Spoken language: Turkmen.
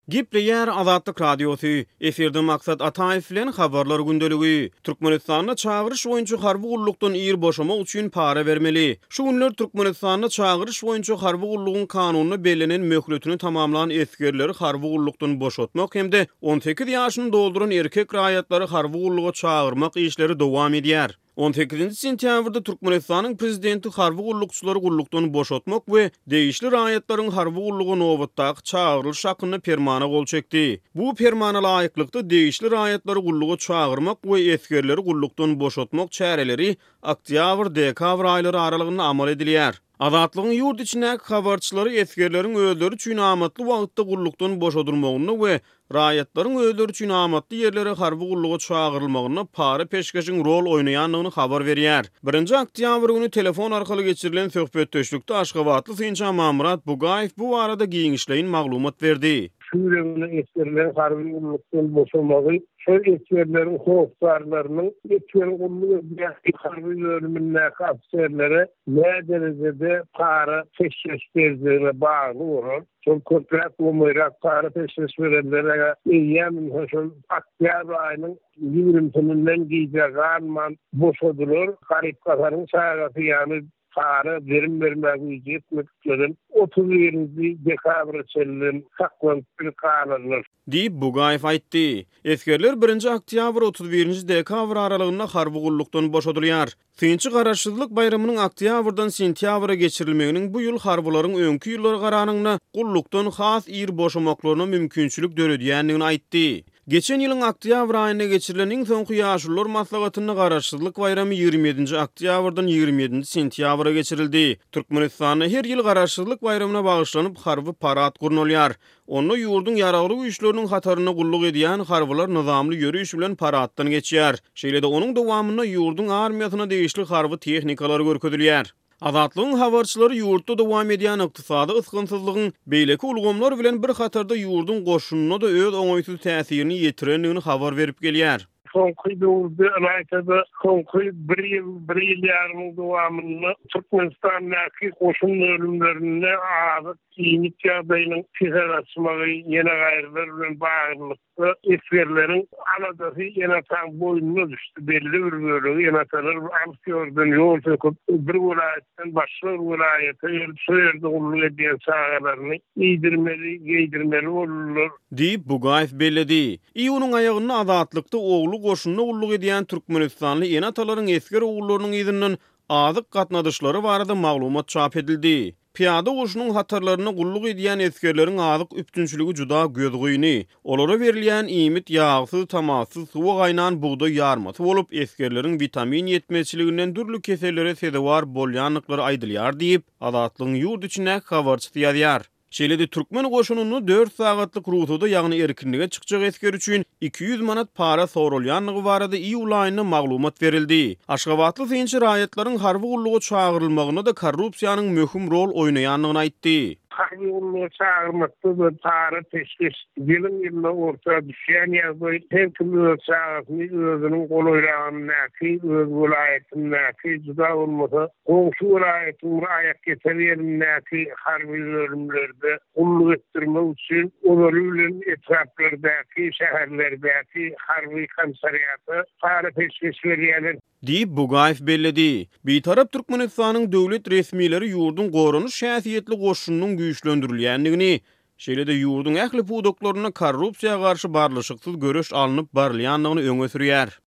Gipleyer Azatlyk Radiosu, eferde maksat Ataev bilen habarlar gündeligi. Türkmenistanyna çağırış boýunça harby gullukdan ýer boşamak üçin para bermeli. Şu günler Türkmenistanyna çağırış boýunça harby gullugyň kanunyna belenen möhletini tamamlanan eskerleri harby gullukdan boşatmak hemde 18 ýaşyny dolduran erkek raýatlary harby gulluga çağırmak işleri dowam edýär. 18 sentýabrda Türkmenistanyň prezidenti harby gullukçylary gullukdan boşatmak we değişli raýatlaryň harby gullugy nowatdaky çağırylş hakyny permana gol çekdi. Bu permana laýyklykda değişli raýatlary gulluga çağırmak we eskerleri gullukdan boşatmak çäreleri oktyabr-dekabr aýlary aralygynda amal edilýär. Azatlygyň ýurt içindäki habarçylary eskerleriň özleri üçin amatly wagtda gullukdan boşadylmagyny we raýatlaryň özleri üçin amatly ýerlere harby gulluga çağırylmagyny para peşkeşiň rol oýnaýanlygyny habar berýär. 1-nji oktyabr güni telefon arkaly geçirilen söhbetdeşlikde Aşgabatly Synça Mamrat Bugaýew bu arada giňişleýin maglumat berdi. Şuuremine eskerlerin harbi gullukdan boşamagy, şu eskerlerin howpsarlarynyň eskerin gullugy bir harbi bölümindäki afserlere ne derejede para peşkeş berdiğine bağlı bolan, çok kontrat umyrak para peşkeş berenlere ýa-ni hoşun oktyabr aýynyň 20-sinden giýjägan boşadylar, garyp gazaryň çagaty ýa-ni para vermegi ýetmek üçin 31-nji dekabr çellen haklantyr kanunlar diýip Bugaýew aýtdy. Eskerler 1-nji oktyabr 31-nji dekabr aralygynda harby gullukdan boşadylýar. Synçy garaşsyzlyk bayramynyň oktyabrdan sentýabra geçirilmeginiň bu ýyl harbylaryň öňkü ýyllary garanyňda gullukdan has ýer boşamaklaryna mümkinçilik döredýändigini aýtdy. Geçen ýylyň oktyabr aýyna geçirilen iň soňky ýaşullar maslahatyny garaşsyzlyk bayramy 27-nji oktyabrdan 27-nji sentýabra geçirildi. Türkmenistanyň her ýyl garaşsyzlyk bayramyna bagyşlanyp harby parat gurnulýar. Onu ýurdun ýaragly güýçleriniň hataryna gulluk edýän harbylar nizamly ýörüş bilen paratdan geçýär. Şeýle-de onuň dowamyna ýurdun armiýasyna degişli harby tehnikalar görkezilýär. Azatlygyň habarçylary ýurtda dowam edýän ykdysady ysgynsyzlygyň beýleki ulgamlar bilen bir hatarda ýurdun goşunyna da öz oňaýsyz täsirini ýetirendigini habar berip gelýär. Soňky döwürde Amerikada soňky bir ýyl ýarymyň dowamyny Türkmenistanyň goşun bölümlerinde azyk kiýinik ýagdaýynyň psihiatryny ýene gaýrylar bilen baglykda eskerleriň anadasy ýene taň boýnuna düşdi. Belli bir bölegi ýene taňlar amsiýordan ýol çekip bir welaýetden başga bir welaýete ýerde gulluk edýän çağalaryny ýedirmeli, geýdirmeli bolurlar diýip Bugaýew belledi. Iýunyň aýagyny azatlykda oglu goşunyna gulluk edýän Türkmenistanly ýene atalaryň esker oglarynyň ýyzynyň azyk gatnaşyklary barada maglumat çap edildi. Piyada goşunyň hatarlaryna gulluk edýän eskerleriň azyk üptünçiligi juda gözgüýni. Olara berilýän iýmit ýağsyz, tamasyz, suwa gaýnan buğday ýarmasy bolup eskerleriň vitamin ýetmezçiliginden dürli kesellere sebäp bolýanlyklary aýdylýar diýip Azatlygyň ýurt içindäki habarçy ýazýar. Şeýle-de türkmen goşunyny 4 sagatlyk ruhda ýagny erkinlige çykjak esker üçin 200 manat para sorulýanlygy barada iýul aýyna maglumat berildi. Aşgabatly synçy raýatlaryň harby gulluga çağırylmagyna da korrupsiýanyň möhüm rol oýnaýanlygyny aýtdy. Harbi gulluga çağırmakda da para peşkeş ýylyna orta düşýän ýagdaý her kimde çağırmagy özüniň golaýranyňky öz welaýatynyňky juda bolmasa goňşy welaýatyň aýak getirýänliňki harbi bölümlerde gulluk etdirmek üçin olary bilen etraplardaky şäherlerdäki harbi komisariýaty para peşkeş berýärler diýip Bugaýew belledi. Bitarap Türkmenistanyň döwlet resmiýetleri ýurdun gorunuş şäsiýetli goşunynyň güýçlendirilýändigini, şeýle-de ýurdun ähli pudoklaryna korrupsiýaga garşy barlyşyksyz göreş alınıp barlýanlygyny öňe sürýär.